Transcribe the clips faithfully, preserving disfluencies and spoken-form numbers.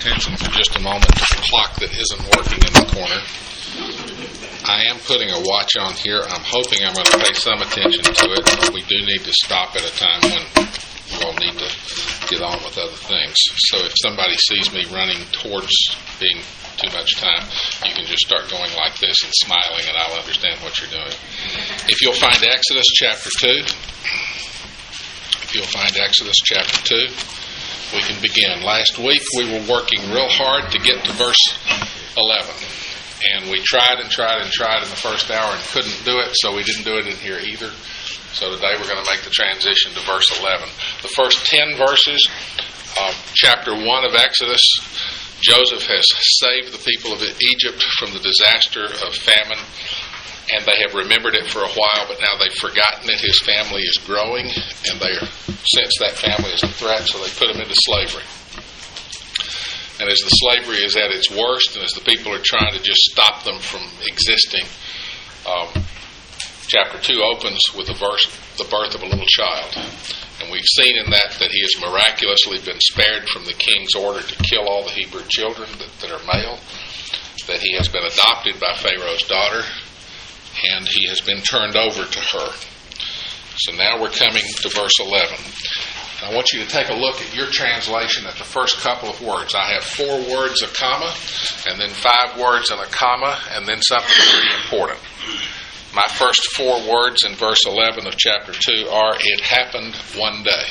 attention for just a moment to the clock that isn't working in the corner. I am putting a watch on here. I'm hoping I'm going to pay some attention to it, but we do need to stop at a time when you all need to get on with other things. So if somebody sees me running towards being too much time, you can just start going like this and smiling, and I'll understand what you're doing. If you'll find Exodus chapter two, if you'll find Exodus chapter two, we can begin. Last week we were working real hard to get to verse eleven, and we tried and tried and tried in the first hour and couldn't do it, so we didn't do it in here either. So today we're going to make the transition to verse eleven. The first ten verses of chapter one of Exodus, Joseph has saved the people of Egypt from the disaster of famine, and they have remembered it for a while, but now they've forgotten it. His family is growing, and they sense that family is a threat, so they put him into slavery. And as the slavery is at its worst, and as the people are trying to just stop them from existing, um, chapter two opens with the verse, the birth of a little child. And we've seen in that that he has miraculously been spared from the king's order to kill all the Hebrew children that, that are male, that he has been adopted by Pharaoh's daughter, and he has been turned over to her. So now we're coming to verse eleven. I want you to take a look at your translation at the first couple of words. I have four words, a comma, and then five words and a comma, and then something pretty important. My first four words in verse eleven of chapter two are, it happened one day.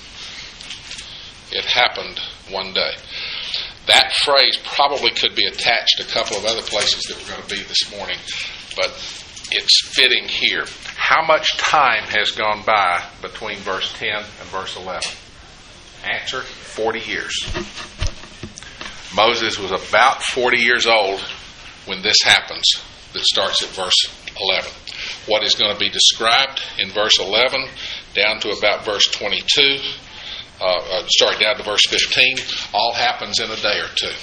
It happened one day. That phrase probably could be attached to a couple of other places that we're going to be this morning, but it's fitting here. How much time has gone by between verse ten and verse eleven? Answer, forty years. Moses was about forty years old when this happens, that starts at verse eleven. What is going to be described in verse eleven down to about verse twenty-two, uh, uh, sorry, down to verse fifteen, all happens in a day or two.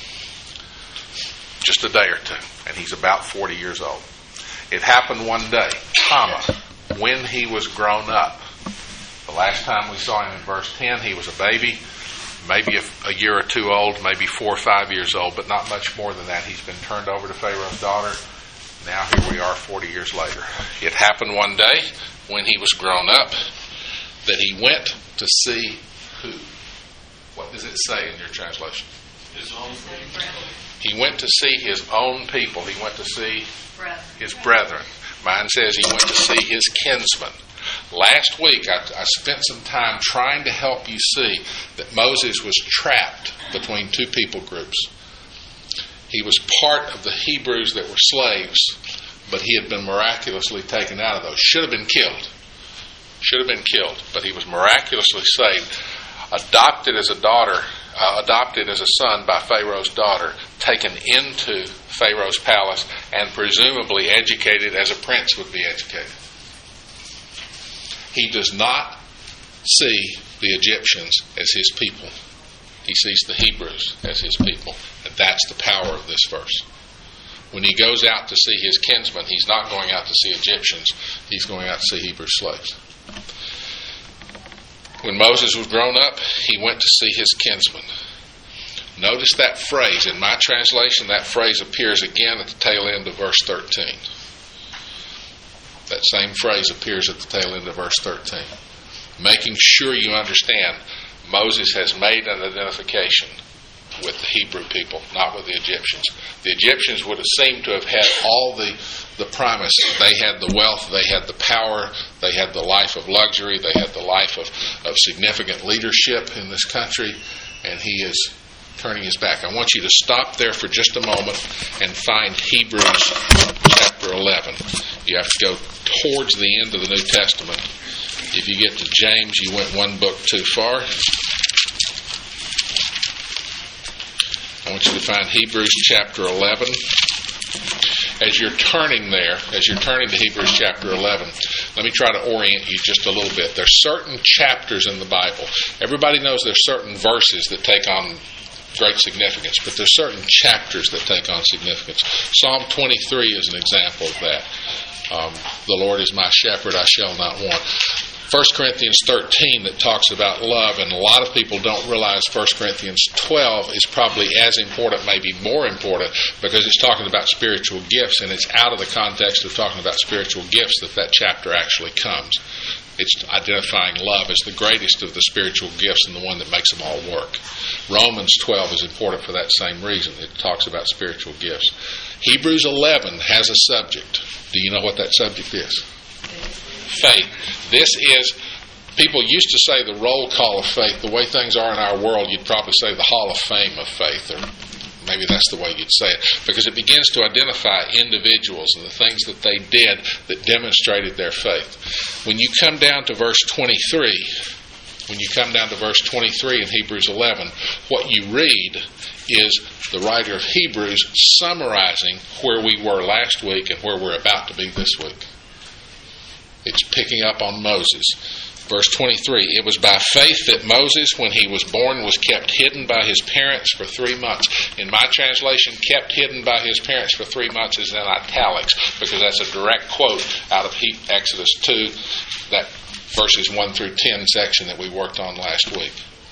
Just a day or two. And he's about forty years old. It happened one day, comma, when he was grown up. The last time we saw him in verse ten, he was a baby, maybe a, a year or two old, maybe four or five years old, but not much more than that. He's been turned over to Pharaoh's daughter. Now here we are forty years later. It happened one day when he was grown up that he went to see who? What does it say in your translation? His own people. He went to see his own people. He went to see Brethren. his brethren. Mine says he went to see his kinsmen. Last week I, I spent some time trying to help you see that Moses was trapped between two people groups. He was part of the Hebrews that were slaves, but he had been miraculously taken out of those. Should have been killed. Should have been killed, but he was miraculously saved. Adopted as a daughter, uh, adopted as a son by Pharaoh's daughter, taken into Pharaoh's palace, and presumably educated as a prince would be educated. He does not see the Egyptians as his people. He sees the Hebrews as his people. And that's the power of this verse. When he goes out to see his kinsmen, he's not going out to see Egyptians. He's going out to see Hebrew slaves. When Moses was grown up, he went to see his kinsmen. Notice that phrase. In my translation, that phrase appears again at the tail end of verse thirteen. That same phrase appears at the tail end of verse thirteen. Making sure you understand, Moses has made an identification with the Hebrew people, not with the Egyptians. The Egyptians would have seemed to have had all the, the promise. They had the wealth, they had the power, they had the life of luxury, they had the life of, of significant leadership in this country, and he is turning his back. I want you to stop there for just a moment and find Hebrews chapter eleven. You have to go towards the end of the New Testament. If you get to James, you went one book too far. I want you to find Hebrews chapter eleven. As you're turning there, as you're turning to Hebrews chapter eleven, let me try to orient you just a little bit. There's certain chapters in the Bible. Everybody knows there's certain verses that take on great significance, but there's certain chapters that take on significance. Psalm twenty-three is an example of that. Um, the Lord is my shepherd, I shall not want. First Corinthians thirteen that talks about love, and a lot of people don't realize First Corinthians twelve is probably as important, maybe more important, because it's talking about spiritual gifts, and it's out of the context of talking about spiritual gifts that that chapter actually comes. It's identifying love as the greatest of the spiritual gifts and the one that makes them all work. Romans twelve is important for that same reason. It talks about spiritual gifts. Hebrews eleven has a subject. Do you know what that subject is? Faith. This is, people used to say the roll call of faith. The way things are in our world, you'd probably say the Hall of Fame of faith, or maybe that's the way you'd say it, because it begins to identify individuals and the things that they did that demonstrated their faith. When you come down to verse twenty-three, when you come down to verse twenty-three in Hebrews eleven, what you read is the writer of Hebrews summarizing where we were last week and where we're about to be this week. It's picking up on Moses. Verse twenty-three, it was by faith that Moses, when he was born, was kept hidden by his parents for three months. In my translation, kept hidden by his parents for three months is in italics, because that's a direct quote out of Exodus two, that verses one through ten section that we worked on last week.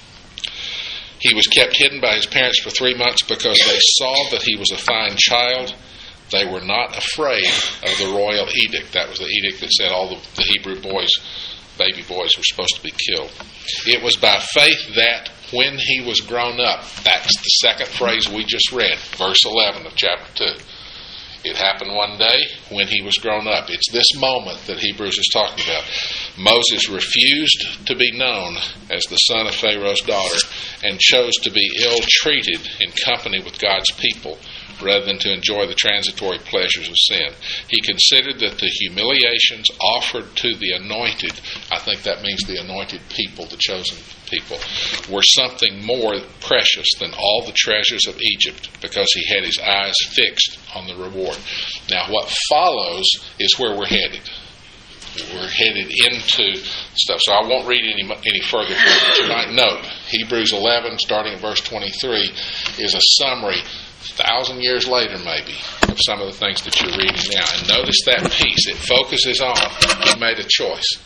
He was kept hidden by his parents for three months because they saw that he was a fine child. They were not afraid of the royal edict. That was the edict that said all the, the Hebrew boys, baby boys, were supposed to be killed. It was by faith that when he was grown up, that's the second phrase we just read, verse eleven of chapter two. It happened one day when he was grown up. It's this moment that Hebrews is talking about. Moses refused to be known as the son of Pharaoh's daughter and chose to be ill-treated in company with God's people, rather than to enjoy the transitory pleasures of sin. He considered that the humiliations offered to the anointed, I think that means the anointed people, the chosen people, were something more precious than all the treasures of Egypt, because he had his eyes fixed on the reward. Now what follows is where we're headed. We're headed into stuff. So I won't read any any further tonight. Note, Hebrews eleven, starting at verse twenty-three, is a summary thousand years later maybe of some of the things that you're reading now. And notice that piece. It focuses on he made a choice.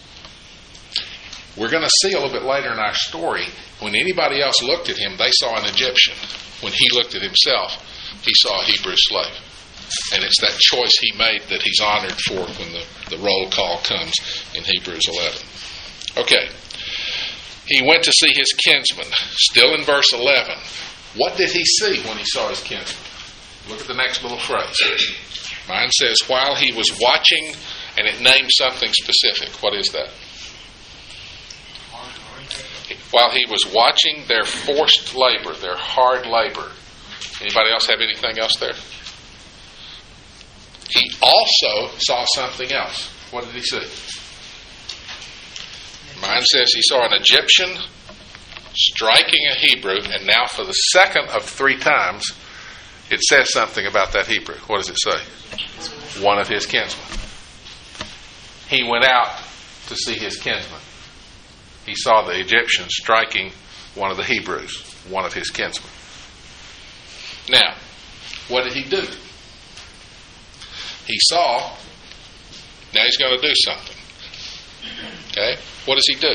We're going to see a little bit later in our story, when anybody else looked at him, they saw an Egyptian. When he looked at himself, he saw a Hebrew slave. And it's that choice he made that he's honored for when the, the roll call comes in Hebrews eleven. Okay. He went to see his kinsman. Still in verse eleven. What did he see when he saw his kinsman? Look at the next little phrase. Mine says, while he was watching, and it names something specific. What is that? While he was watching their forced labor, their hard labor. Anybody else have anything else there? He also saw something else. What did he see? Mine says he saw an Egyptian striking a Hebrew, and now for the second of three times, it says something about that Hebrew. What does it say? One of his kinsmen. He went out to see his kinsman. He saw the Egyptian striking one of the Hebrews, one of his kinsmen. Now, what did he do? He saw, now he's going to do something. Okay? What does he do?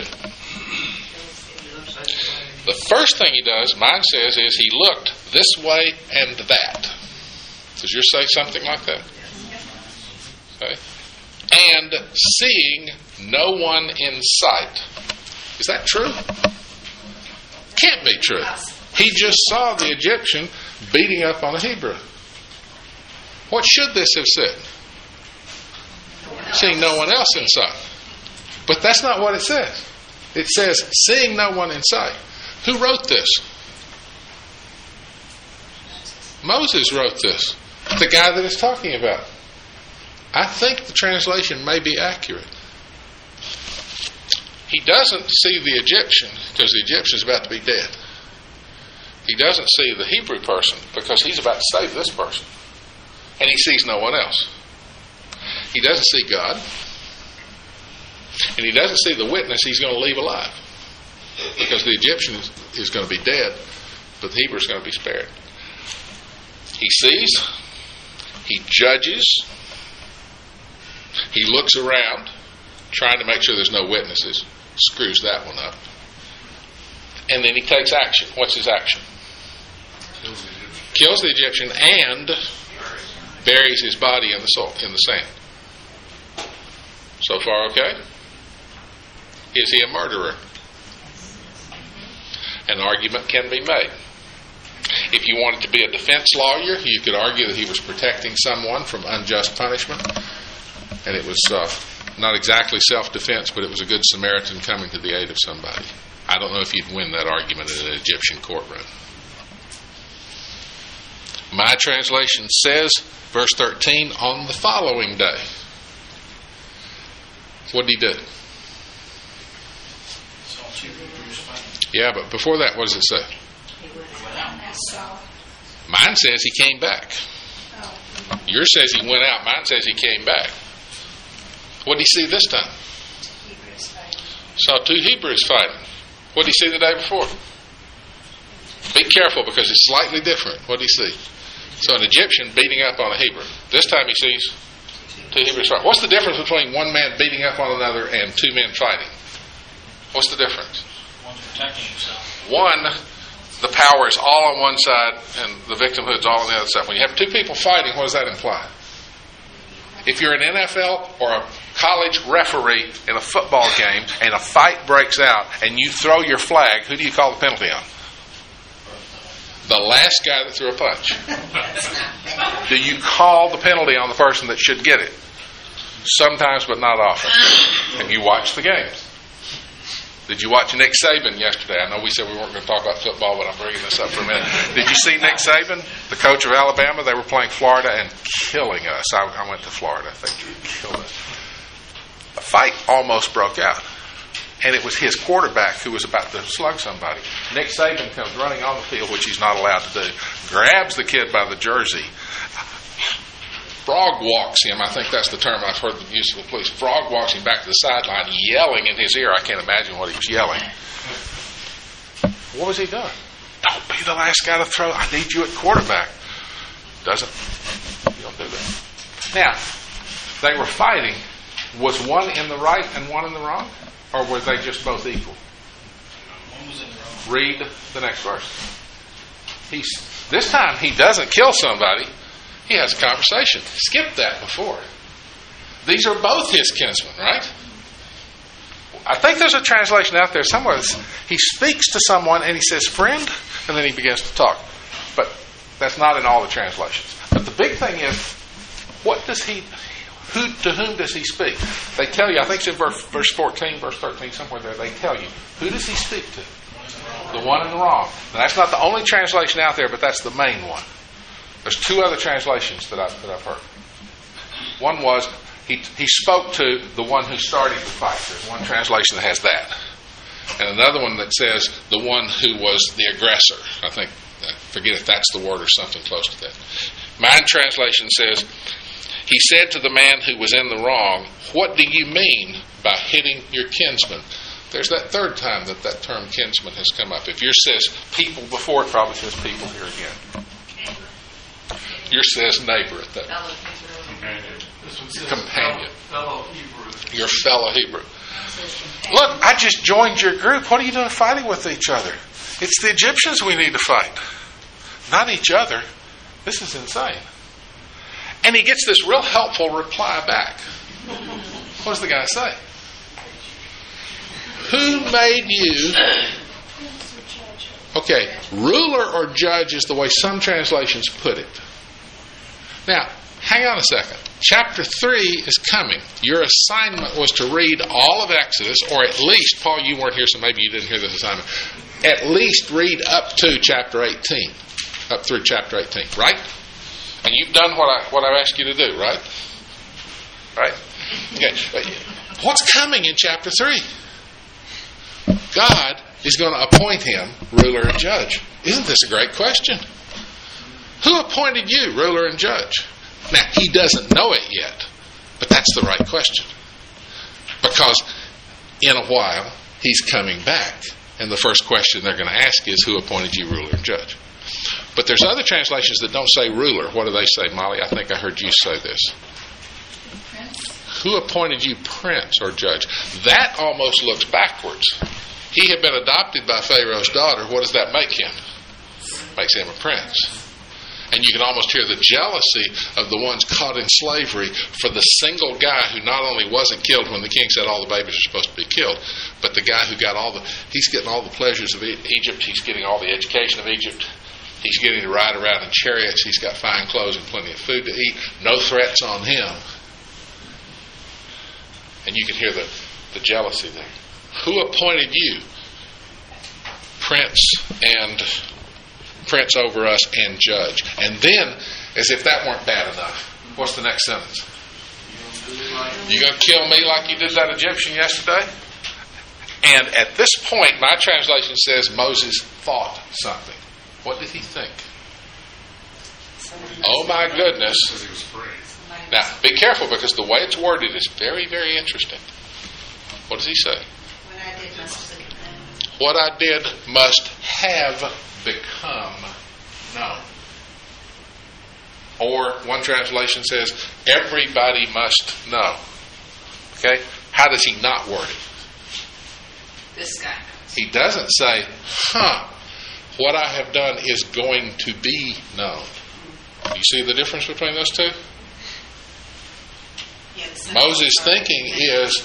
The first thing he does, mine says, is he looked this way and that. Does yours say something like that? Okay. And seeing no one in sight. Is that true? Can't be true. He just saw the Egyptian beating up on a Hebrew. What should this have said? Seeing no one else in sight. But that's not what it says. It says, seeing no one in sight. Who wrote this? Moses wrote this. The guy that it's talking about. I think the translation may be accurate. He doesn't see the Egyptian because the Egyptian is about to be dead. He doesn't see the Hebrew person because he's about to save this person. And he sees no one else. He doesn't see God. And he doesn't see the witness he's going to leave alive. Because the Egyptian is, is going to be dead, but the Hebrew is going to be spared. He sees. He judges. He looks around. trying to make sure there's no witnesses. Screws that one up. And then he takes action. What's his action? Kills the Egyptian and buries his body in the salt, in the sand. So far, okay? Is he a murderer? An argument can be made. If you wanted to be a defense lawyer, you could argue that he was protecting someone from unjust punishment, and it was uh, not exactly self-defense, but it was a good Samaritan coming to the aid of somebody. I don't know if you'd win that argument in an Egyptian courtroom. My translation says, verse thirteen, on the following day. What did he do? Yeah, but before that, what does it say? Mine says he came back. Yours says he went out. Mine says he came back. What did he see this time? Saw two Hebrews fighting. What did he see the day before? Be careful because it's slightly different. What did he see? So an Egyptian beating up on a Hebrew. This time he sees two Hebrews fighting. What's the difference between one man beating up on another and two men fighting? What's the difference? One's protecting himself. One, the power is all on one side and the victimhood's all on the other side. When you have two people fighting, what does that imply? If you're an N F L or a college referee in a football game and a fight breaks out and you throw your flag, who do you call the penalty on? The last guy that threw a punch. Do you call the penalty on the person that should get it? Sometimes, but not often. And you watch the games. Did you watch Nick Saban yesterday? I know we said we weren't going to talk about football, but I'm bringing this up for a minute. Did you see Nick Saban, the coach of Alabama? They were playing Florida and killing us. I, I went to Florida. I think they killed us. A fight almost broke out. And it was his quarterback who was about to slug somebody. Nick Saban comes running on the field, which he's not allowed to do, grabs the kid by the jersey, frog walks him. I think that's the term I've heard the use of the police. Frog walks him back to the sideline, yelling in his ear. I can't imagine what he was yelling. What was he doing? Don't be the last guy to throw. I need you at quarterback. Doesn't. You don't do that. Now, they were fighting. Was one in the right and one in the wrong? Or were they just both equal? One was in the wrong. Read the next verse. He's, this time he doesn't kill somebody. He has a conversation. Skip that before. These are both his kinsmen, right? I think there's a translation out there somewhere. He speaks to someone and he says, friend, and then he begins to talk. But that's not in all the translations. But the big thing is, what does he, who, to whom does he speak? They tell you, I think it's in verse, verse fourteen, verse thirteen, somewhere there, they tell you, who does he speak to? The one in the wrong. Now, that's not the only translation out there, but that's the main one. There's two other translations that, I, that I've heard. One was, he, he spoke to the one who started the fight. There's one translation that has that. And another one that says the one who was the aggressor. I think, I forget if that's the word or something close to that. My translation says, he said to the man who was in the wrong, what do you mean by hitting your kinsman? There's that third time that that term kinsman has come up. If yours says people before, it probably says people here again. Yours says neighbor at that. Companion. This one says Companion. Fellow Hebrew. Your fellow Hebrew. Look, I just joined your group. What are you doing fighting with each other? It's the Egyptians we need to fight, not each other. This is insane. And he gets this real helpful reply back. What does the guy say? Who made you? Okay, ruler or judge is the way some translations put it. Now, hang on a second. Chapter three is coming. Your assignment was to read all of Exodus, or at least, Paul, you weren't here, so maybe you didn't hear this assignment. At least read up to chapter eighteen. Up through chapter eighteen, right? And you've done what I what I've asked you to do, right? Right? Okay. What's coming in chapter three? God is going to appoint him ruler and judge. Isn't this a great question? Who appointed you ruler and judge? Now, he doesn't know it yet, but that's the right question. Because in a while, he's coming back. And the first question they're going to ask is, who appointed you ruler and judge? But there's other translations that don't say ruler. What do they say, Molly? I think I heard you say this. Who appointed you prince or judge? That almost looks backwards. He had been adopted by Pharaoh's daughter. What does that make him? Makes him a prince. And you can almost hear the jealousy of the ones caught in slavery for the single guy who not only wasn't killed when the king said all the babies are supposed to be killed, but the guy who got all the, he's getting all the pleasures of Egypt. He's getting all the education of Egypt. He's getting to ride around in chariots. He's got fine clothes and plenty of food to eat. No threats on him. And you can hear the, the jealousy there. Who appointed you prince and prince over us and judge? And then, as if that weren't bad enough, what's the next sentence? You gonna kill me like you did that Egyptian yesterday? And at this point, my translation says Moses thought something. What did he think? Oh my goodness. Now, be careful, because the way it's worded is very, very interesting. What does he say? What I did must have become. What I did must have become known. Or one translation says, everybody must know. Okay? How does he not word it? This guy knows. He doesn't say, huh, what I have done is going to be known. You see the difference between those two? Yes. Moses' thinking is,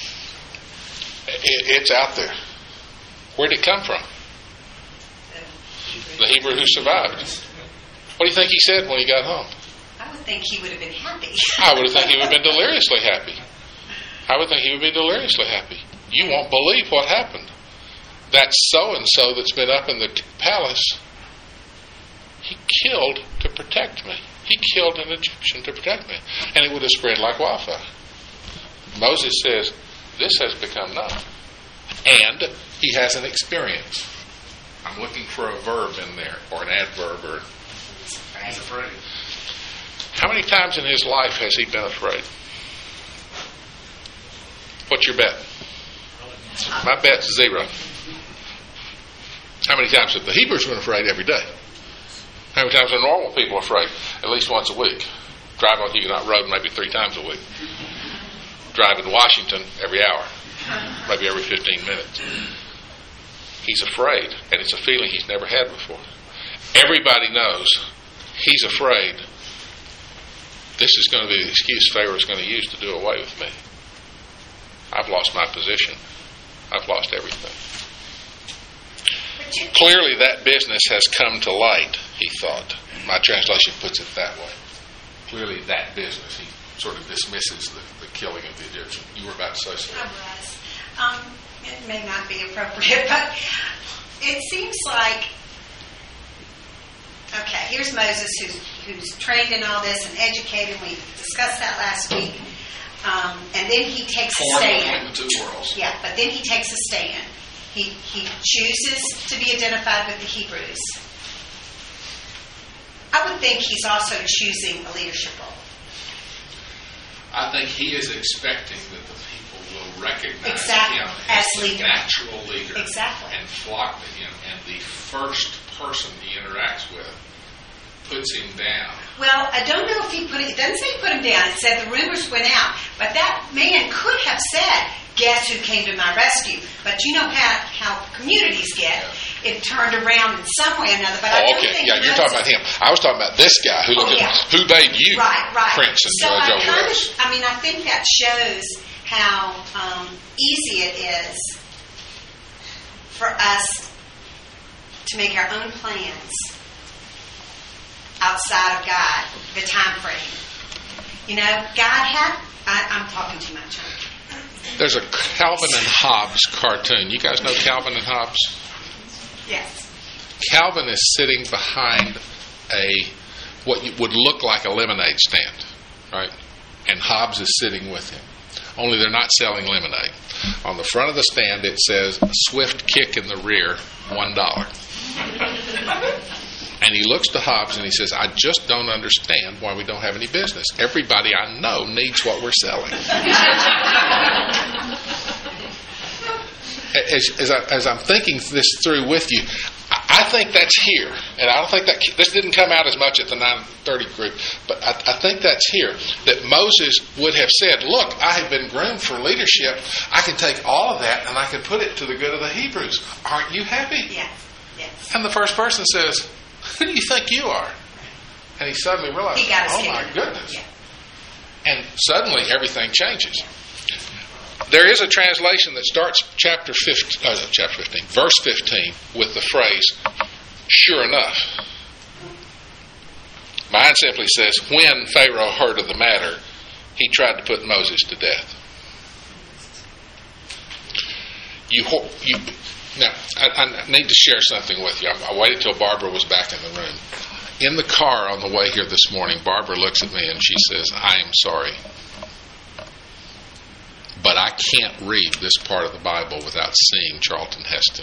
it, it's out there. Where'd it come from? The Hebrew who survived. What do you think he said when he got home? I would think he would have been happy. I would have thought he would have been deliriously happy. I would think he would be deliriously happy. You won't believe what happened. That so-and-so that's been up in the palace, he killed to protect me. He killed an Egyptian to protect me. And it would have spread like wildfire. Moses says, this has become known. And he has an experience. I'm looking for a verb in there, or an adverb, or He's afraid. how many times in his life has he been afraid? What's your bet? My bet's zero. How many times have the Hebrews been afraid? Every day. How many times are normal people afraid? At least once a week. Drive on Huguenot Road maybe three times a week. Drive in Washington every hour. Maybe every fifteen minutes. He's afraid, and it's a feeling he's never had before. Everybody knows he's afraid. This is going to be the excuse Pharaoh's going to use to do away with me. I've lost my position. I've lost everything. Clearly that business has come to light, he thought. My translation puts it that way. Clearly that business. He sort of dismisses the, the killing of the Egyptian. You were about to say something. I was. Um, it may not be appropriate, but it seems like, okay, here's Moses who's, who's trained in all this and educated. We discussed that last week. Um, and then he takes a stand. Between the two worlds. Yeah, but then he takes a stand. He, he chooses to be identified with the Hebrews. I would think he's also choosing a leadership role. I think he is expecting that the people will recognize Exactly. him As as, leader. the natural leader. Exactly. And flock to him. And the first person he interacts with puts him down. Well, I don't know if he put it, it doesn't say he put him down. It said the rumors went out. But that man could have said, guess who came to my rescue? But you know how, how communities get. It turned around in some way or another. But I Oh, don't okay. think Yeah, you're talking about him. I was talking about this guy who looked Oh, yeah. at who made you right, right. prince and so judge I over kind us. of, I mean, I think that shows how um, easy it is for us to make our own plans outside of God, the time frame. You know, God had, I, I'm talking too much. There's a Calvin and Hobbes cartoon. You guys know Calvin and Hobbes? Yes. Calvin is sitting behind a what would look like a lemonade stand, right? And Hobbes is sitting with him. Only they're not selling lemonade. On the front of the stand it says, "Swift kick in the rear, one dollar." And he looks to Hobbes and he says, "I just don't understand why we don't have any business. Everybody I know needs what we're selling." As, as, I, as I'm thinking this through with you, I, I think that's here, and I don't think that this didn't come out as much at the nine thirty group, but I, I think that's here, that Moses would have said, look, I have been groomed for leadership. I can take all of that and I can put it to the good of the Hebrews. Aren't you happy? Yes. Yes. And the first person says, who do you think you are? And he suddenly realized, He got his oh my hand. goodness. Yeah. And suddenly everything changes. There is a translation that starts chapter fifteen, uh, chapter fifteen, verse fifteen, with the phrase, sure enough. Mine simply says, when Pharaoh heard of the matter, he tried to put Moses to death. You, you now, I, I need to share something with you. I, I waited till Barbara was back in the room. In the car on the way here this morning, Barbara looks at me and she says, I am sorry, but I can't read this part of the Bible without seeing Charlton Heston.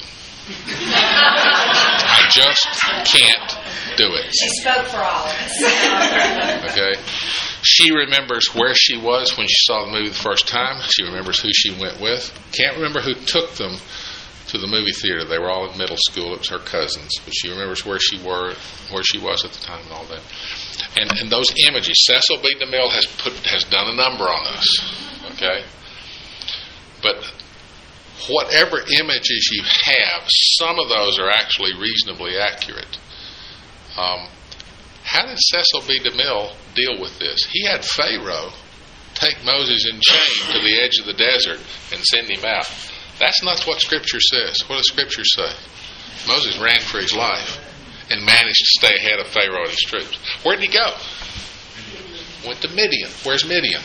I just can't do it. She spoke for all of us. Okay? She remembers where she was when she saw the movie the first time. She remembers who she went with. Can't remember who took them to the movie theater. They were all in middle school. It was her cousins. But she remembers where she were, where she was at the time and all that. And and those images, Cecil B. DeMille has put has done a number on us. Okay? But whatever images you have, some of those are actually reasonably accurate. Um, how did Cecil B. DeMille deal with this? He had Pharaoh take Moses in chains to the edge of the desert and send him out. That's not what Scripture says. What does Scripture say? Moses ran for his life and managed to stay ahead of Pharaoh and his troops. Where did he go? Went to Midian. Where's Midian?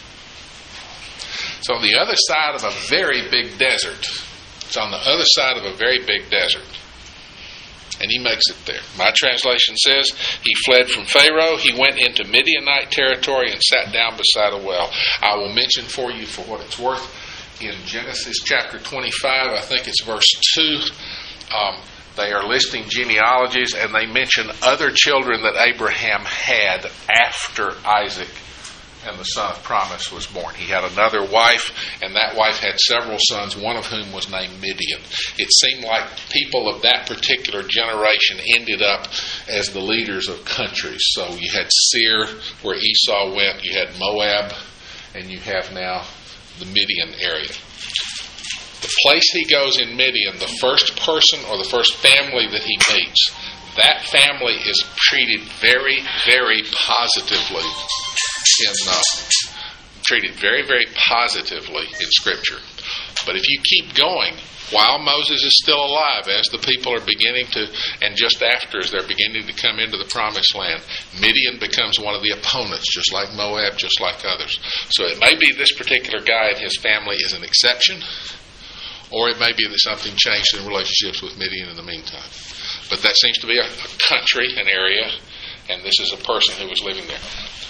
It's on the other side of a very big desert. It's on the other side of a very big desert. And he makes it there. My translation says, he fled from Pharaoh, he went into Midianite territory and sat down beside a well. I will mention for you, for what it's worth, in Genesis chapter twenty-five, I think it's verse two, um, they are listing genealogies and they mention other children that Abraham had after Isaac and the son of promise was born. He had another wife, and that wife had several sons, one of whom was named Midian. It seemed like people of that particular generation ended up as the leaders of countries. So you had Seir, where Esau went, you had Moab, and you have now the Midian area. The place he goes in Midian, the first person or the first family that he meets, that family is treated very, very positively in uh, treated very, very positively in Scripture. But if you keep going, while Moses is still alive, as the people are beginning to, and just after, as they're beginning to come into the Promised Land, Midian becomes one of the opponents, just like Moab, just like others. So it may be this particular guy and his family is an exception, or it may be that something changed in relationships with Midian in the meantime. But that seems to be a, a country, an area, and this is a person who was living there.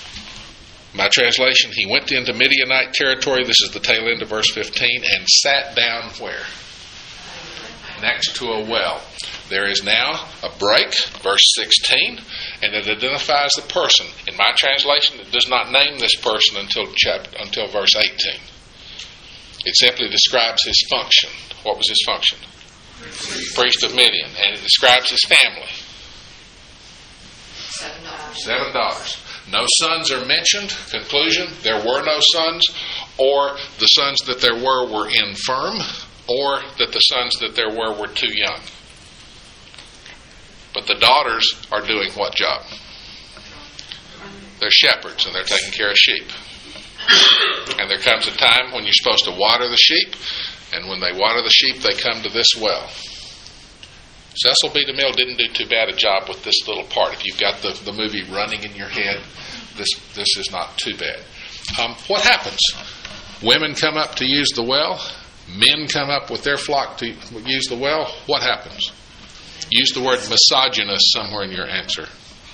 My translation, he went into Midianite territory, this is the tail end of verse fifteen, and sat down where? Next to a well. There is now a break, verse sixteen, and it identifies the person. In my translation, it does not name this person until chapter, until verse eighteen. It simply describes his function. What was his function? Priest of Midian. And it describes his family. Seven daughters. Seven daughters. No sons are mentioned. Conclusion, there were no sons, or the sons that there were were infirm, or that the sons that there were were too young. But the daughters are doing what job? They're shepherds, and they're taking care of sheep. And there comes a time when you're supposed to water the sheep, and when they water the sheep, they come to this well. Cecil B. DeMille didn't do too bad a job with this little part. If you've got the, the movie running in your head, this this is not too bad. Um, what happens? Women come up to use the well. Men come up with their flock to use the well. What happens? Use the word misogynist somewhere in your answer.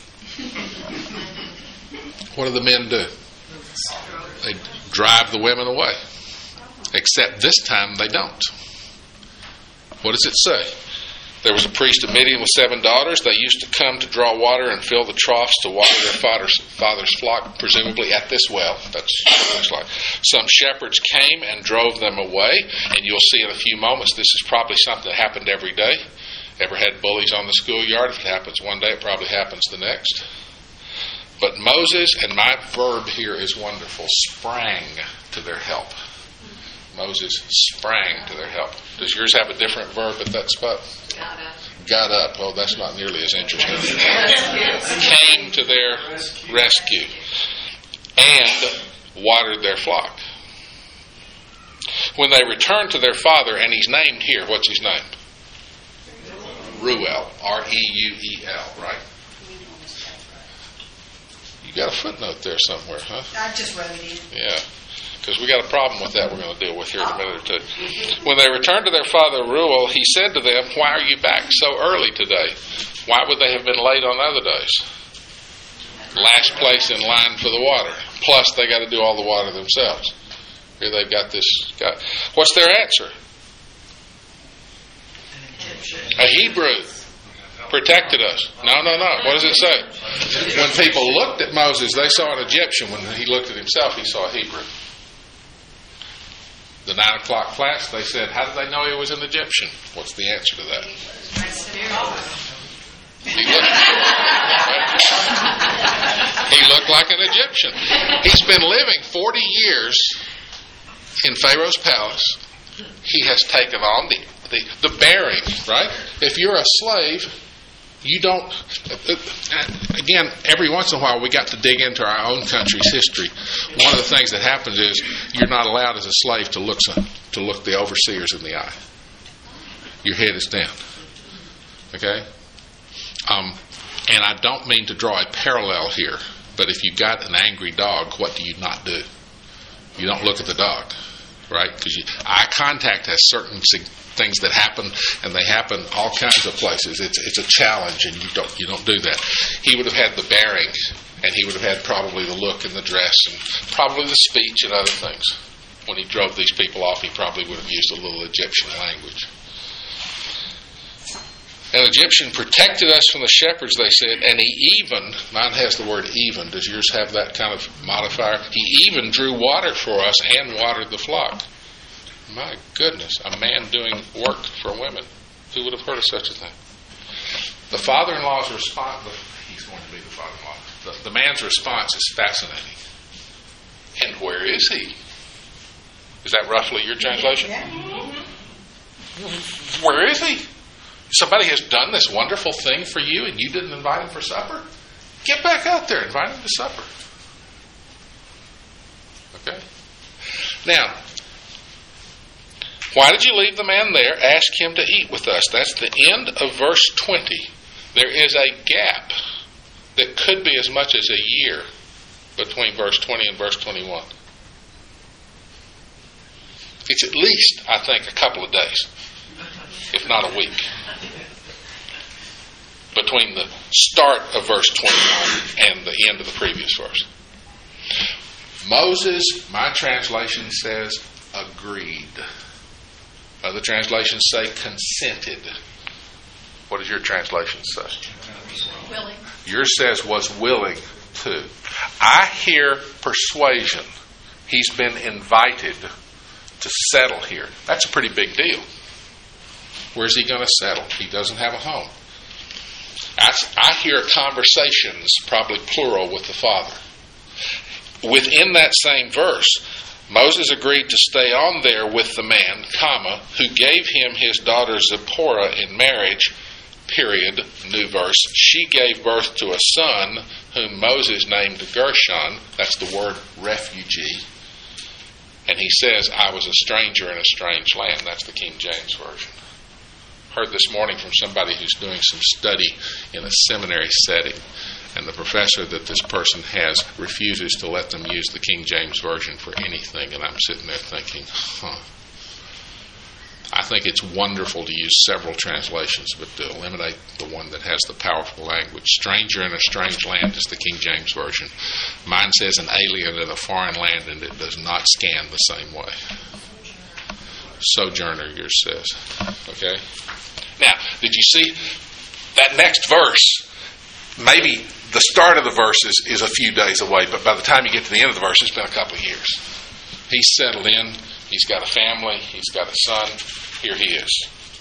What do the men do? They drive the women away. Except this time they don't. What does it say? There was a priest of Midian with seven daughters. They used to come to draw water and fill the troughs to water their father's, father's flock, presumably at this well. That's what it looks like. Some shepherds came and drove them away, and you'll see in a few moments this is probably something that happened every day. Ever had bullies on the schoolyard? If it happens one day, it probably happens the next. But Moses, and my verb here is wonderful, sprang to their help. Moses sprang to their help. Does yours have a different verb at that spot? Got up. Got up. Oh, that's not nearly as interesting. Came to their rescue and watered their flock. When they returned to their father, and he's named here, what's his name? Reuel. R E U E L, right? You got a footnote there somewhere, huh? I just wrote it in. Yeah. Because we got a problem with that we're going to deal with here in a minute or two. When they returned to their father Reuel, he said to them, "Why are you back so early today? Why would they have been late on other days?" Last place in line for the water. Plus, they got to do all the water themselves. Here they've got this guy. What's their answer? A Hebrew protected us. No, no, no. What does it say? When people looked at Moses, they saw an Egyptian. When he looked at himself, he saw a Hebrew. The nine o'clock class, they said, how did they know he was an Egyptian? What's the answer to that? He looked, he looked like an Egyptian. He's been living forty years in Pharaoh's palace. He has taken on the, the, the bearing, right? If you're a slave, you don't... Again, every once in a while we got to dig into our own country's history. One of the things that happens is you're not allowed as a slave to look to look the overseers in the eye. Your head is down. Okay? Um, and I don't mean to draw a parallel here, but if you've got an angry dog, what do you not do? You don't look at the dog, right? Because eye contact has certain things that happen, and they happen all kinds of places. It's it's a challenge, and you don't you don't do that. He would have had the bearing, and he would have had probably the look and the dress, and probably the speech and other things. When he drove these people off, he probably would have used a little Egyptian language. An Egyptian protected us from the shepherds, they said, and he even, mine has the word even, does yours have that kind of modifier? He even drew water for us and watered the flock. My goodness, a man doing work for women. Who would have heard of such a thing? The father-in-law's response, he's going to be the father-in-law, the, the man's response is fascinating. And where is he? Is that roughly your translation? Where is he? Somebody has done this wonderful thing for you and you didn't invite him for supper? Get back out there, invite him to supper. Okay? Now, why did you leave the man there? Ask him to eat with us. That's the end of verse twenty. There is a gap that could be as much as a year between verse twenty and verse twenty-one. It's at least, I think, a couple of days, if not a week, between the start of verse twenty-one and the end of the previous verse. Moses, my translation says, agreed. Other translations say consented. What does your translation say? Willing. Yours says was willing to. I hear persuasion. He's been invited to settle here. That's a pretty big deal. Where's he going to settle? He doesn't have a home. I, I hear conversations, probably plural, with the father. Within that same verse, Moses agreed to stay on there with the man, comma, who gave him his daughter Zipporah in marriage, period, new verse. She gave birth to a son whom Moses named Gershon. That's the word refugee. And he says, I was a stranger in a strange land. That's the King James Version. Heard this morning from somebody who's doing some study in a seminary setting, and the professor that this person has refuses to let them use the King James Version for anything, and I'm sitting there thinking, huh. I think it's wonderful to use several translations, but to eliminate the one that has the powerful language. Stranger in a strange land is the King James Version. Mine says an alien in a foreign land, and it does not scan the same way. Sojourner, yours says. Okay? Now, did you see that next verse? Maybe the start of the verse is, is a few days away, but by the time you get to the end of the verse, it's been a couple of years. He's settled in. He's got a family. He's got a son. Here he is.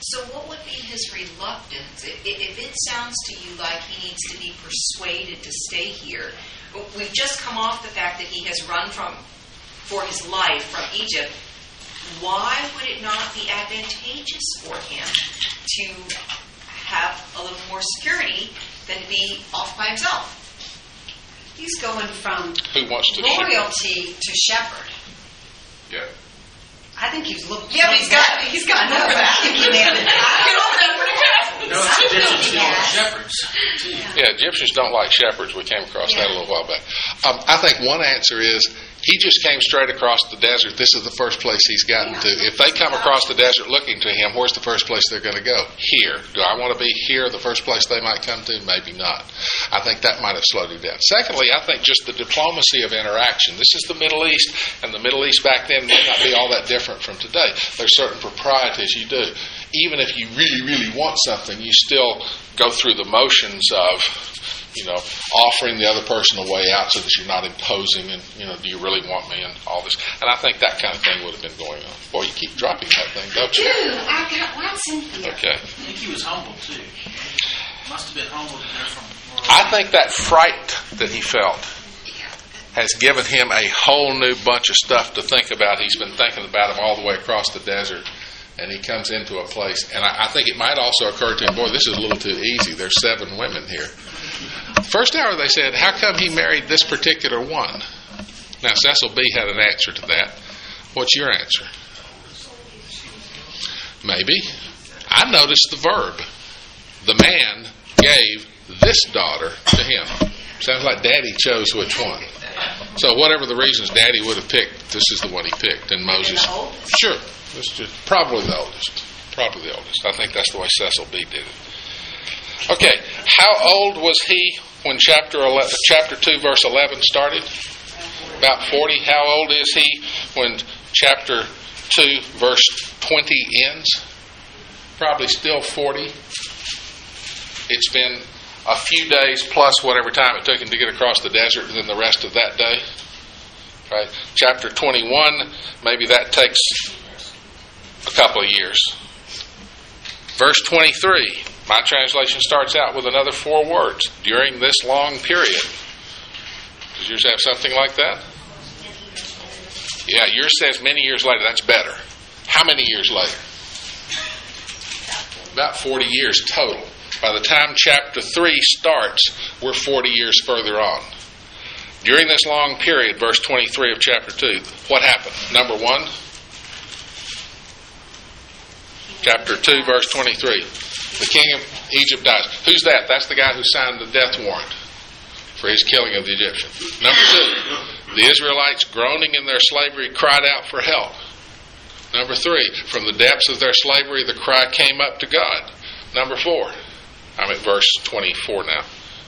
So what would be his reluctance? If, if it sounds to you like he needs to be persuaded to stay here, we've just come off the fact that he has run from, for his life from Egypt. Why would it not be advantageous for him to have a little more security than to be off by himself? He's going from Who wants to royalty to shepherd. Yeah. I think he's looking. Yeah, but he's got- he's got no thinking there. No, it's Egyptians Yeah. are shepherds. Yeah, Egyptians don't like shepherds. We came across that a little while back. Um, I think one answer is he just came straight across the desert. This is the first place he's gotten to. If they come across the desert looking to him, where's the first place they're going to go? Here. Do I want to be here, the first place they might come to? Maybe not. I think that might have slowed him down. Secondly, I think just the diplomacy of interaction. This is the Middle East, and the Middle East back then may not be all that different from today. There's certain proprieties you do. Even if you really, really want something, you still go through the motions of, you know, offering the other person a way out so that you're not imposing and, you know, do you really want me and all this. And I think that kind of thing would have been going on. Boy, you keep dropping that thing, don't you? Dude, I got what's in here. Okay. I think he was humble, too. Must have been humble there from... I think that fright that he felt has given him a whole new bunch of stuff to think about. He's been thinking about him all the way across the desert. And he comes into a place, and I, I think it might also occur to him, boy, this is a little too easy. There's seven women here. First hour they said, how come he married this particular one? Now, Cecil B. had an answer to that. What's your answer? Maybe. I noticed the verb. The man gave this daughter to him. Sounds like Daddy chose which one. So whatever the reasons Daddy would have picked, this is the one he picked. And Moses, sure, this is just probably the oldest. Probably the oldest. I think that's the way Cecil B. did it. Okay, how old was he when chapter eleven, chapter two, verse eleven started? About forty. How old is he when chapter two, verse twenty ends? Probably still forty. It's been a few days plus whatever time it took him to get across the desert and then the rest of that day. Right? Chapter twenty-one, maybe that takes a couple of years. Verse twenty-three, my translation starts out with another four words. During this long period. Does yours have something like that? Yeah, yours says many years later. That's better. How many years later? About forty years total. By the time chapter three starts, we're forty years further on. During this long period, verse twenty-three of chapter two, what happened? Number one, chapter two, verse twenty-three. The king of Egypt dies. Who's that? That's the guy who signed the death warrant for his killing of the Egyptian. Number two, the Israelites, groaning in their slavery, cried out for help. Number three, from the depths of their slavery, the cry came up to God. Number four, I'm at verse twenty-four now.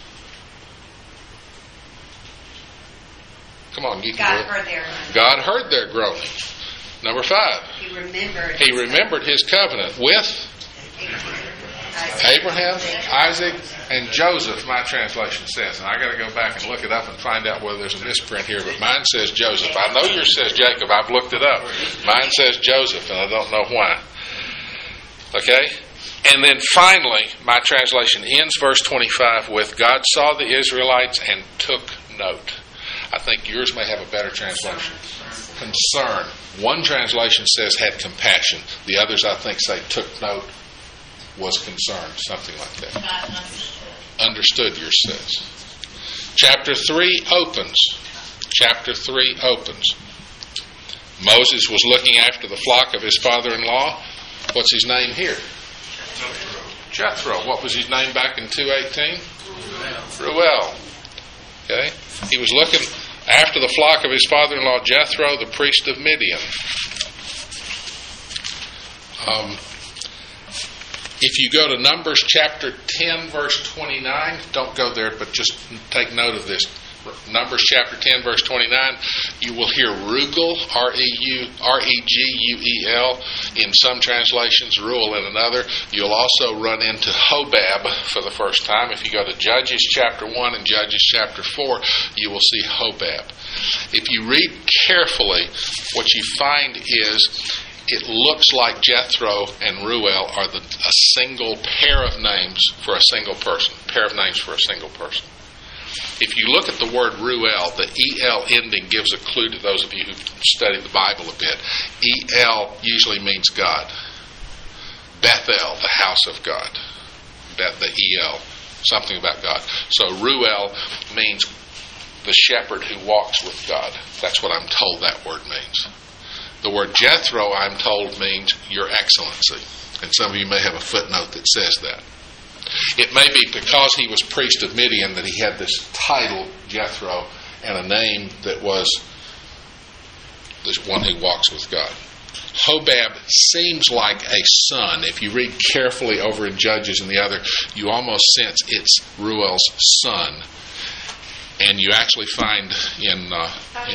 Come on, you can God do it. heard their God heard their groaning. Number five, He remembered. he remembered his covenant with Abraham, Isaac, and Joseph, my translation says. And I got to go back and look it up and find out whether there's a misprint here, but mine says Joseph. I know yours says Jacob. I've looked it up. Mine says Joseph, and I don't know why. Okay? And then finally, my translation ends verse twenty-five with, God saw the Israelites and took note. I think yours may have a better translation. Concern. One translation says had compassion. The others, I think, say took note, was concerned. Something like that. Understood, yours says. Chapter three opens. Chapter three opens. Moses was looking after the flock of his father-in-law. What's his name here? Jethro. What was his name back in two eighteen? Reuel. Okay. He was looking after the flock of his father-in-law Jethro, the priest of Midian. Um, if you go to Numbers chapter ten, verse twenty-nine, don't go there, but just take note of this. Numbers chapter ten, verse twenty-nine, you will hear Rugel, R E U R E G U E L, in some translations, Reuel in another. You'll also run into Hobab for the first time. If you go to Judges chapter one and Judges chapter four, you will see Hobab. If you read carefully, what you find is it looks like Jethro and Reuel are the, a single pair of names for a single person. Pair of names for a single person. If you look at the word Reuel, the E L ending gives a clue to those of you who study the Bible a bit. E L usually means God. Bethel, the house of God. Beth, the E L, something about God. So Reuel means the shepherd who walks with God. That's what I'm told that word means. The word Jethro, I'm told, means Your Excellency. And some of you may have a footnote that says that. It may be because he was priest of Midian that he had this title, Jethro, and a name that was the one who walks with God. Hobab seems like a son. If you read carefully over in Judges and the other, you almost sense it's Reuel's son. And you actually find in... Uh, in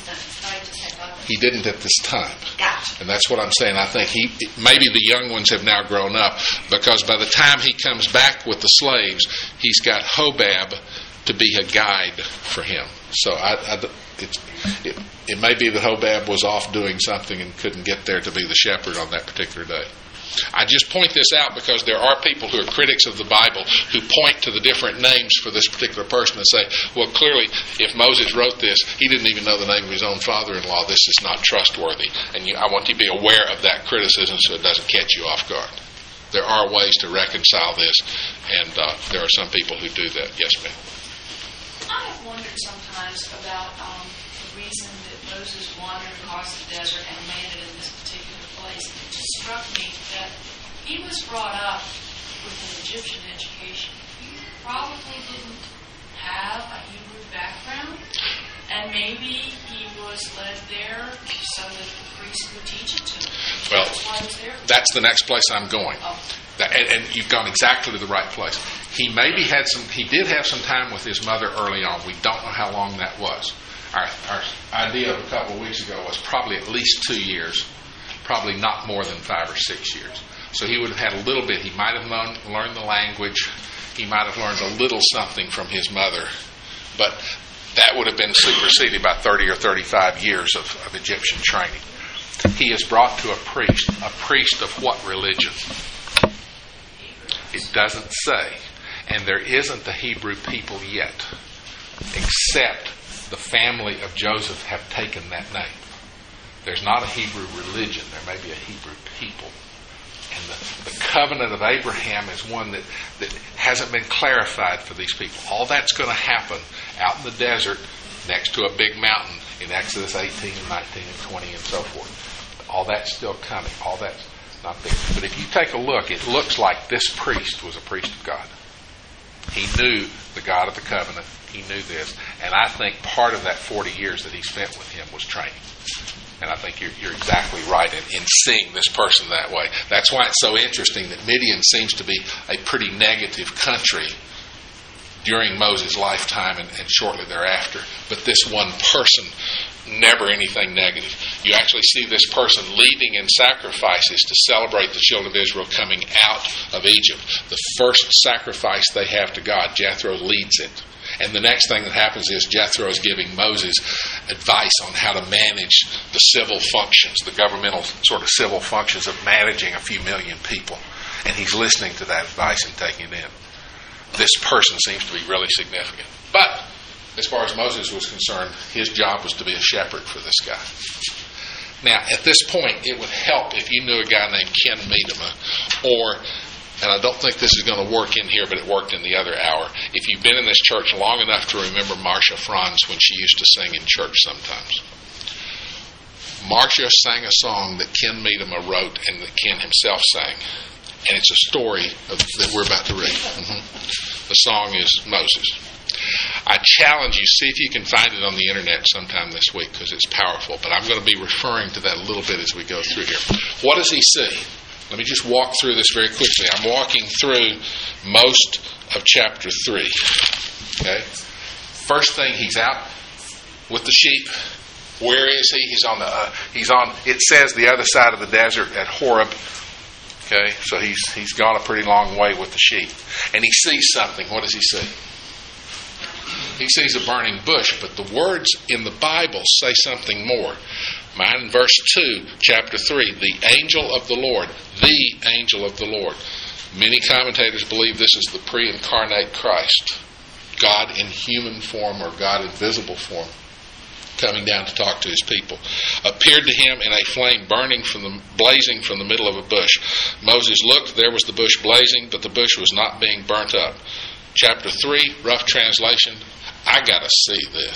he didn't at this time. Gotcha. And that's what I'm saying. I think he maybe the young ones have now grown up, because by the time he comes back with the slaves, he's got Hobab to be a guide for him. So I, I, it's, it, it may be that Hobab was off doing something and couldn't get there to be the shepherd on that particular day. I just point this out because there are people who are critics of the Bible who point to the different names for this particular person and say, well, clearly, if Moses wrote this, he didn't even know the name of his own father-in-law. This is not trustworthy. And you, I want you to be aware of that criticism so it doesn't catch you off guard. There are ways to reconcile this, and uh, there are some people who do that. Yes, ma'am. I have wondered sometimes about um, the reason that Moses wandered across the desert and landed in this particular place. It just struck me that he was brought up with an Egyptian education. He probably didn't have a Hebrew background, and maybe he was led there so that the priest would teach it to him. Well, that's why he was there. That's the next place I'm going. Oh. That, and, and you've gone exactly to the right place. He maybe had some. He did have some time with his mother early on. We don't know how long that was. Our, our idea of a couple of weeks ago was probably at least two years, probably not more than five or six years. So he would have had a little bit. He might have learned, learned the language. He might have learned a little something from his mother, but that would have been superseded by thirty or thirty-five years of, of Egyptian training. He is brought to a priest. A priest of what religion? It doesn't say. And there isn't a Hebrew people yet, except the family of Joseph have taken that name. There's not a Hebrew religion. There may be a Hebrew people. And the, the covenant of Abraham is one that, that hasn't been clarified for these people. All that's going to happen out in the desert next to a big mountain in Exodus eighteen and nineteen and twenty and so forth. All that's still coming. All that's not there. But if you take a look, it looks like this priest was a priest of God. He knew the God of the covenant. He knew this. And I think part of that forty years that he spent with him was training. And I think you're, you're exactly right in, in seeing this person that way. That's why it's so interesting that Midian seems to be a pretty negative country during Moses' lifetime and, and shortly thereafter. But this one person, never anything negative. You actually see this person leading in sacrifices to celebrate the children of Israel coming out of Egypt. The first sacrifice they have to God, Jethro leads it. And the next thing that happens is Jethro is giving Moses advice on how to manage the civil functions, the governmental sort of civil functions of managing a few million people. And he's listening to that advice and taking it in. This person seems to be really significant. But as far as Moses was concerned, his job was to be a shepherd for this guy. Now, at this point, it would help if you knew a guy named Ken Medema, or, and I don't think this is going to work in here, but it worked in the other hour, if you've been in this church long enough to remember Marcia Franz when she used to sing in church sometimes. Marcia sang a song that Ken Medema wrote and that Ken himself sang. And it's a story of, that we're about to read. Mm-hmm. The song is Moses. I challenge you, see if you can find it on the internet sometime this week because it's powerful. But I'm going to be referring to that a little bit as we go through here. What does he see? Let me just walk through this very quickly. I'm walking through most of chapter three. Okay? First thing, he's out with the sheep. Where is he? He's on the. Uh, he's on. It says the other side of the desert at Horeb. Okay, so he's he's gone a pretty long way with the sheep. And he sees something. What does he see? He sees a burning bush, but the words in the Bible say something more. Mine in verse two, chapter three, the angel of the Lord. The angel of the Lord. Many commentators believe this is the pre-incarnate Christ. God in human form or God in visible form, coming down to talk to his people, appeared to him in a flame burning from the blazing from the middle of a bush. Moses looked, there was the bush blazing, but the bush was not being burnt up. Chapter three, rough translation, I got to see this.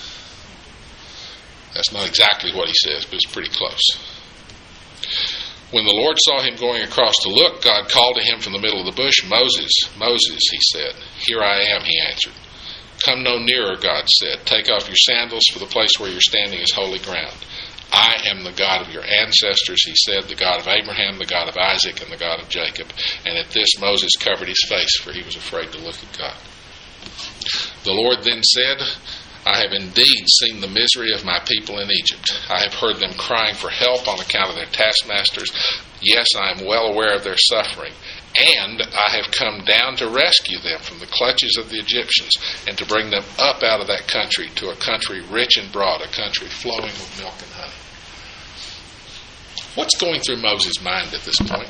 That's not exactly what he says, but it's pretty close. When the Lord saw him going across to look, God called to him from the middle of the bush, Moses, Moses, he said. Here I am, he answered. Come no nearer, God said. Take off your sandals, for the place where you're standing is holy ground. I am the God of your ancestors, he said, the God of Abraham, the God of Isaac, and the God of Jacob. And at this Moses covered his face, for he was afraid to look at God. The Lord then said, I have indeed seen the misery of my people in Egypt. I have heard them crying for help on account of their taskmasters. Yes, I am well aware of their suffering. And I have come down to rescue them from the clutches of the Egyptians and to bring them up out of that country to a country rich and broad, a country flowing with milk and honey. What's going through Moses' mind at this point?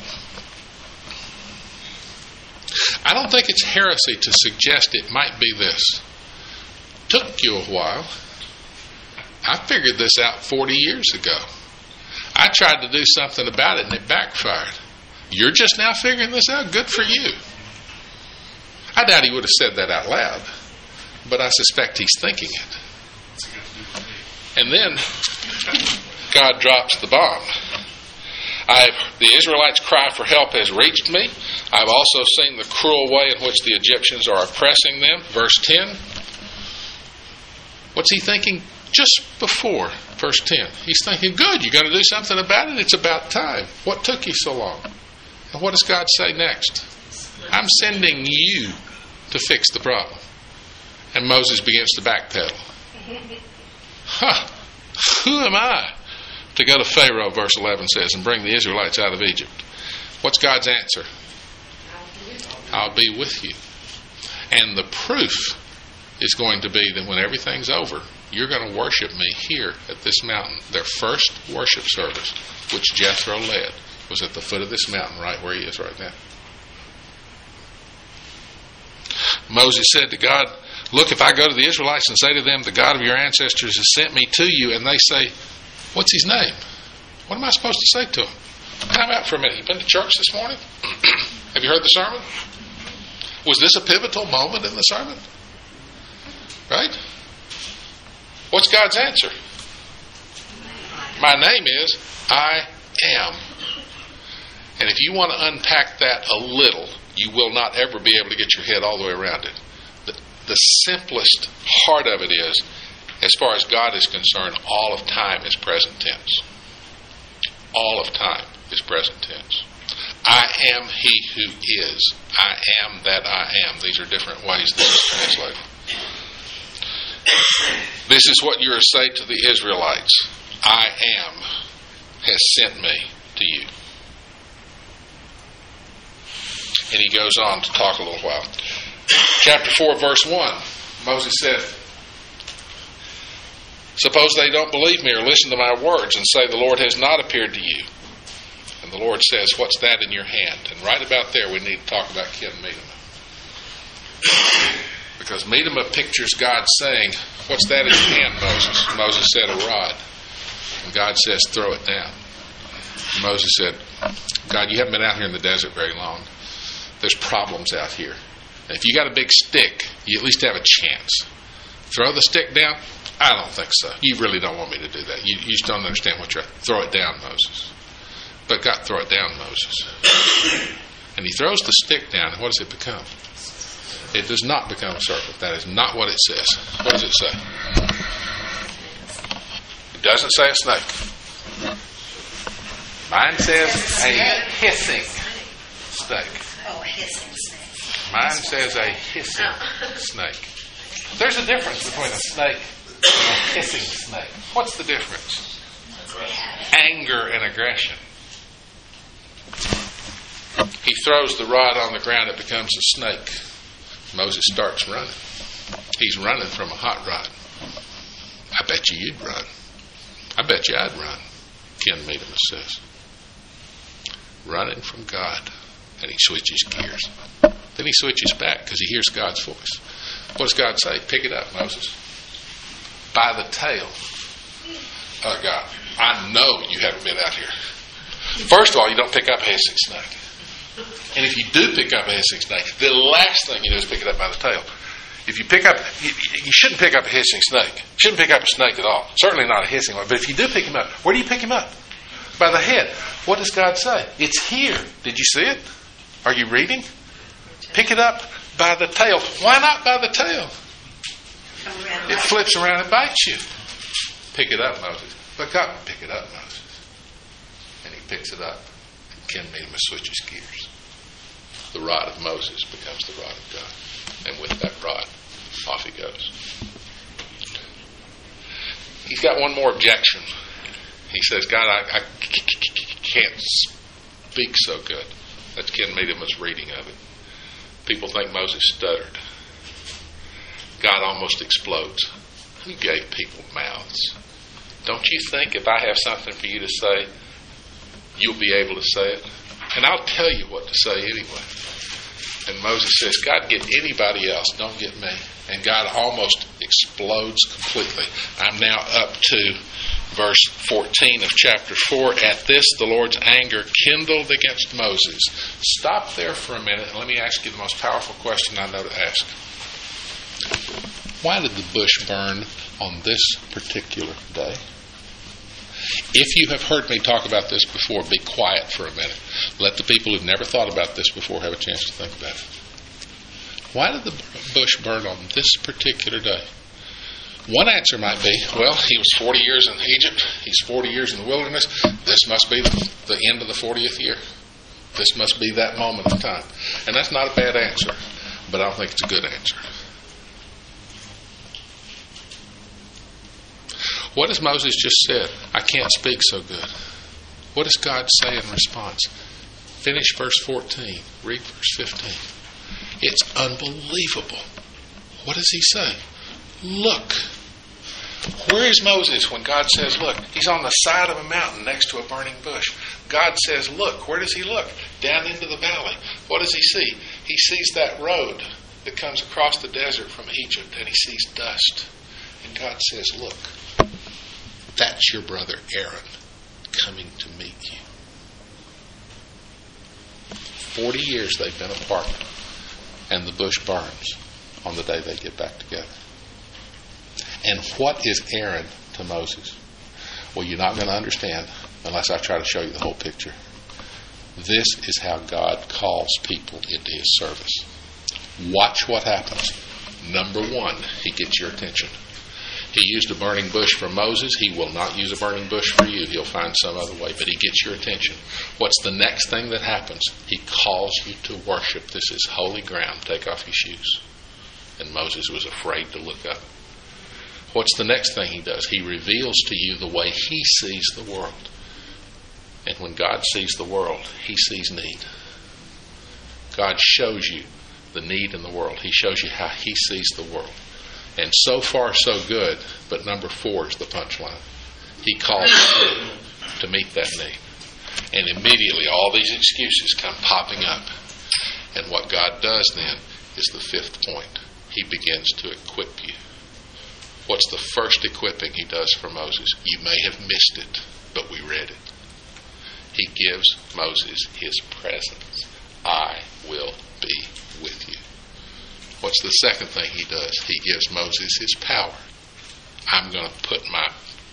I don't think it's heresy to suggest it might be this. Took you a while. I figured this out forty years ago. I tried to do something about it and it backfired. You're just now figuring this out? Good for you. I doubt he would have said that out loud, but I suspect he's thinking it. And then God drops the bomb. I've, the Israelites' cry for help has reached me. I've also seen the cruel way in which the Egyptians are oppressing them. Verse ten. What's he thinking just before verse ten? He's thinking, good, you're going to do something about it? It's about time. What took you so long? And what does God say next? I'm sending you to fix the problem. And Moses begins to backpedal. Huh. Who am I to go to Pharaoh, verse eleven says, and bring the Israelites out of Egypt? What's God's answer? I'll be with you. And the proof is going to be that when everything's over, you're going to worship me here at this mountain. Their first worship service, which Jethro led, was at the foot of this mountain right where he is right now. Moses said to God, look, if I go to the Israelites and say to them, the God of your ancestors has sent me to you, and they say, what's his name? What am I supposed to say to him? Time out for a minute. You been to church this morning? Have you heard the sermon? Was this a pivotal moment in the sermon? Right? What's God's answer? My name is I Am. And if you want to unpack that a little, you will not ever be able to get your head all the way around it. The, the simplest heart of it is, as far as God is concerned, all of time is present tense. All of time is present tense. I am he who is. I am that I am. These are different ways this is translated. This is what you are saying to the Israelites. I am has sent me to you. And he goes on to talk a little while. Chapter four, verse one. Moses said, suppose they don't believe me or listen to my words and say the Lord has not appeared to you. And the Lord says, what's that in your hand? And right about there we need to talk about Ken Medema. Because Medema pictures God saying, what's that in your hand, Moses? Moses said, a rod. And God says, throw it down. And Moses said, God, you haven't been out here in the desert very long. There's problems out here. And if you got a big stick, you at least have a chance. Throw the stick down? I don't think so. You really don't want me to do that. You, you just don't understand what you're... Throw it down, Moses. But God, throw it down, Moses. And he throws the stick down, and what does it become? It does not become a serpent. That is not what it says. What does it say? It doesn't say a snake. Mine says a hissing snake. Oh, a hissing snake. Mine says a hissing snake. There's a difference between a snake and a hissing snake. What's the difference? Anger and aggression. He throws the rod on the ground, it becomes a snake. Moses starts running. He's running from a hot rod. I bet you you'd run. I bet you I'd run, Ken Medemus says. Running from God. And he switches gears. Then he switches back because he hears God's voice. What does God say? Pick it up, Moses. By the tail. Oh, God, I know you haven't been out here. First of all, you don't pick up a hissing snake. And if you do pick up a hissing snake, the last thing you do is pick it up by the tail. If you pick up, you, you shouldn't pick up a hissing snake. You shouldn't pick up a snake at all. Certainly not a hissing one. But if you do pick him up, where do you pick him up? By the head. What does God say? It's here. Did you see it? Are you reading? Pick it up by the tail. Why not by the tail? It flips around and bites you. Pick it up, Moses. But God, pick it up, Moses. And he picks it up. And Ken Medemus switches gears. The rod of Moses becomes the rod of God. And with that rod, off he goes. He's got one more objection. He says, God, I, I can't speak so good. That's Ken Medemus' reading of it. People think Moses stuttered. God almost explodes. He gave people mouths. Don't you think if I have something for you to say, you'll be able to say it? And I'll tell you what to say anyway. And Moses says, God, get anybody else. Don't get me. And God almost explodes completely. I'm now up to verse fourteen of chapter four. At this, the Lord's anger kindled against Moses. Stop there for a minute and let me ask you the most powerful question I know to ask. Why did the bush burn on this particular day? If you have heard me talk about this before, be quiet for a minute. Let the people who've never thought about this before have a chance to think about it. Why did the bush burn on this particular day? One answer might be, well, he was forty years in Egypt. He's forty years in the wilderness. This must be the end of the fortieth year. This must be that moment of time. And that's not a bad answer, but I don't think it's a good answer. What has Moses just said? I can't speak so good. What does God say in response? Finish verse fourteen. Read verse fifteen. It's unbelievable. What does he say? Look. Where is Moses when God says, look? He's on the side of a mountain next to a burning bush. God says, look. Where does he look? Down into the valley. What does he see? He sees that road that comes across the desert from Egypt, and he sees dust. And God says, look. That's your brother Aaron coming to meet you. Forty years they've been apart, and the bush burns on the day they get back together. And what is Aaron to Moses? Well, you're not going to understand unless I try to show you the whole picture. This is how God calls people into his service. Watch what happens. Number one, he gets your attention. He used a burning bush for Moses. He will not use a burning bush for you. He'll find some other way, but he gets your attention. What's the next thing that happens? He calls you to worship. This is holy ground. Take off your shoes. And Moses was afraid to look up. What's the next thing he does? He reveals to you the way he sees the world. And when God sees the world, he sees need. God shows you the need in the world. He shows you how he sees the world. And so far, so good. But number four is the punchline. He calls you to meet that need. And immediately all these excuses come popping up. And what God does then is the fifth point. He begins to equip you. What's the first equipping he does for Moses? You may have missed it, but we read it. He gives Moses his presence. I will be with you. What's the second thing he does? He gives Moses his power. I'm going to put my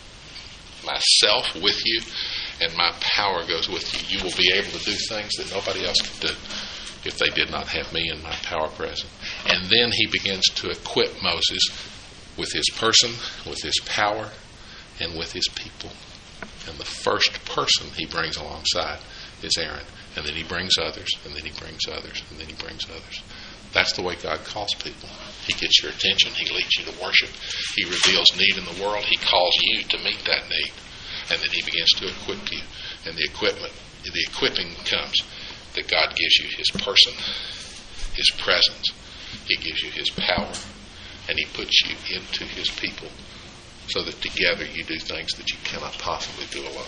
myself with you, and my power goes with you. You will be able to do things that nobody else can do if they did not have me in my power present. And then he begins to equip Moses with his person, with his power, and with his people. And the first person he brings alongside is Aaron. And then he brings others, and then he brings others, and then he brings others. That's the way God calls people. He gets your attention. He leads you to worship. He reveals need in the world. He calls you to meet that need. And then he begins to equip you. And the equipment, the equipping comes that God gives you his person, his presence. He gives you his power. And he puts you into his people. so that together you do things that you cannot possibly do alone.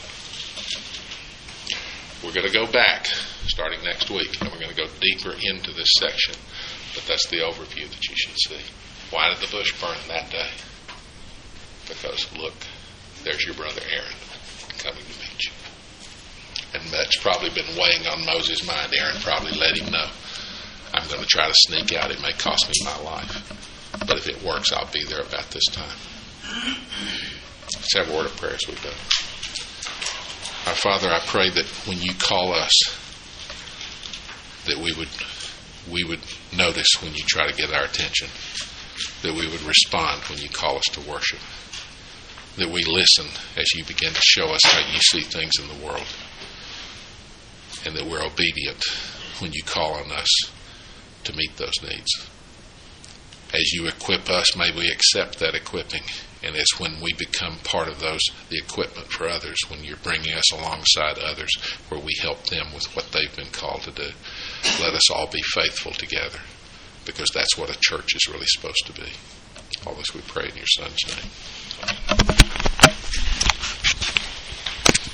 We're going to go back starting next week, and we're going to go deeper into this section, but that's the overview that you should see. Why did the bush burn that day? Because, look, there's your brother Aaron coming to meet you. And that's probably been weighing on Moses' mind. Aaron probably let him know, I'm going to try to sneak out. It may cost me my life. But if it works, I'll be there about this time. Let's have a word of prayer as we go. Our Father, I pray that when you call us, that we would we would notice when you try to get our attention, that we would respond when you call us to worship, that we listen as you begin to show us how you see things in the world, and that we're obedient when you call on us to meet those needs. As you equip us, may we accept that equipping. And it's when we become part of those, the equipment for others, when you're bringing us alongside others, where we help them with what they've been called to do. Let us all be faithful together, because that's what a church is really supposed to be. All this we pray in your Son's name. Amen.